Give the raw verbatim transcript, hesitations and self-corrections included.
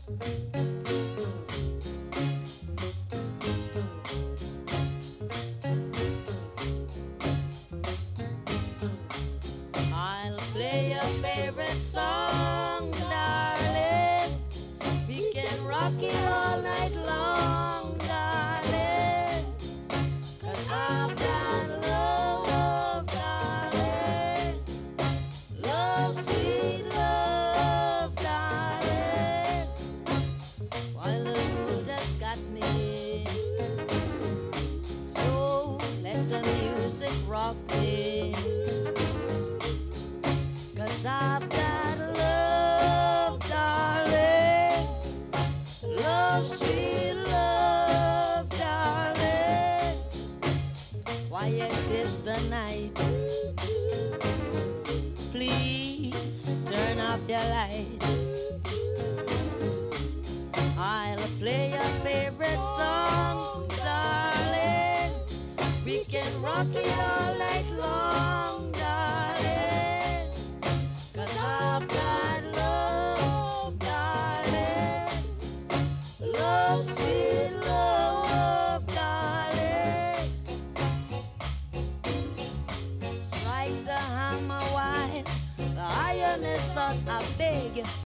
I'll play your favorite song, darling. We can rock it all night long, darling. 'Cause I've got love, darling. Love, sweet love, darling. While the mood has got me, so let the music rock me. 'Cause I've got love, darling. Love, sweet love, darling. Quiet is the night. Please turn off your lights. I'll play your favorite song, darling. We can rock it all night long, darling. 'Cause I've got love, darling. Love, sweet love, darling. Strike the hammer wide. The iron is hot, I beg you.